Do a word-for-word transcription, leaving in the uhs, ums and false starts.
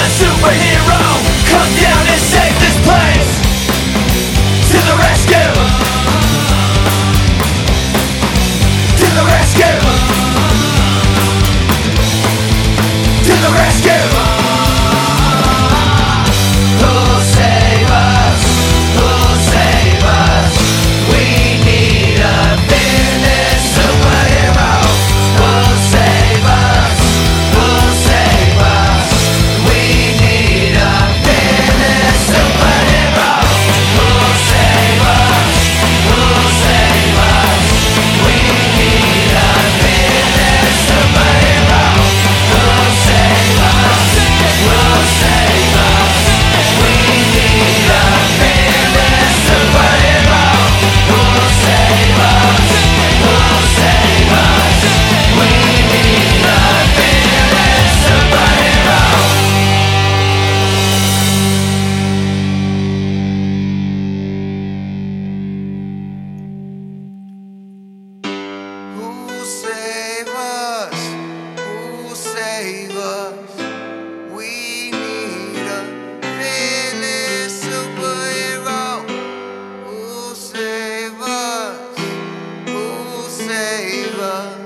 a superhero, come down and save this place. To the rescue, to the rescue, to the rescue. Who'll save us? Who'll save us? We need a fearless superhero. Who'll save us? Who'll save us? We need a fearless superhero. Who'll save us? Who'll save us? We need a fearless superhero. Who'll save us? Who'll save us? We need a fearless superhero. Who'll save us? Who'll save us? We need a fearless superhero. Who'll save us? Who'll save us? We need a fearless superhero. Who'll save us? Who'll save us?